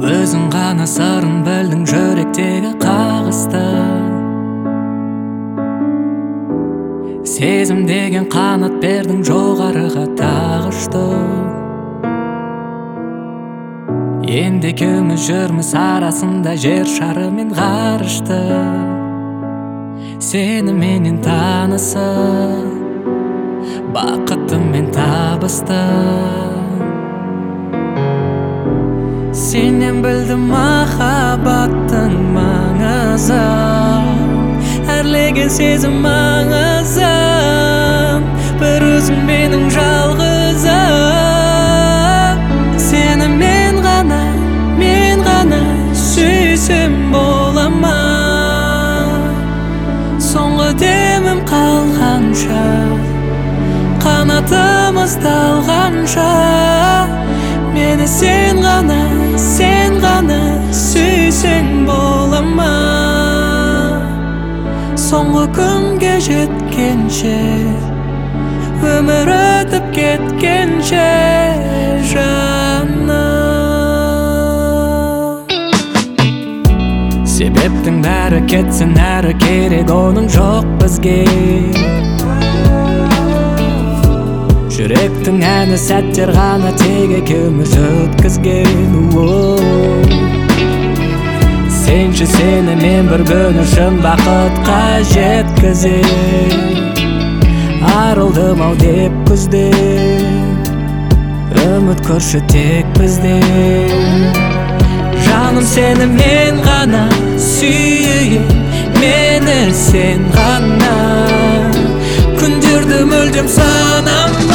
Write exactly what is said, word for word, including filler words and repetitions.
Өзің ғана сырын білдің жүректегі қағысты. Сезім деген қанат бердің жоғарыға тағышты. Енді екеуміз жүрміз арасында жер шары мен ғарышты. Сені менен танысып, бақытым мен табысты. Сенен білдім махаббаттың маңызын, әрлеген сезім маңызын. Бір өзің менің жалғызым. Сені мен ғана, мен ғана сүйсем бола ма? Соңғы демім қалғанша, қанатымыз талғанша, мені сен ғана, сен ғана сүйсең бола ма? Соңғы күнге жеткенше, өмір өтіп кеткенше жаным. Себептің бәрі кетсін әрі керек, оның жоқ бізге. Жүректің әні сәттер ғана тек екеуміз өткізген. Сенші сені мен бір күн үшін бақытқа жеткізем. Арылдым ау деп күзде, үміт көрші тек бізде. Жаным сені мен ғана сүйейін, мені сен ғана. Күндерді мүлдем санама.